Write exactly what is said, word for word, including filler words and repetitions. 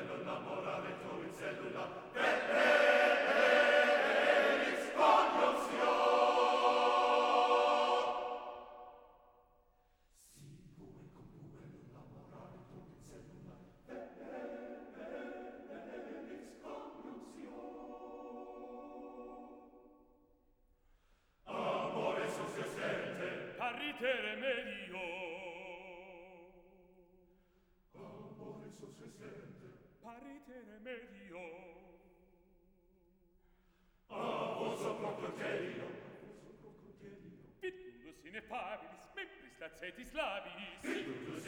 Paritere medio. Amore so se sente. Paritere medio. A vosso procloterio. Vitulo sine pabilis, membris lacetis labis. Vitulo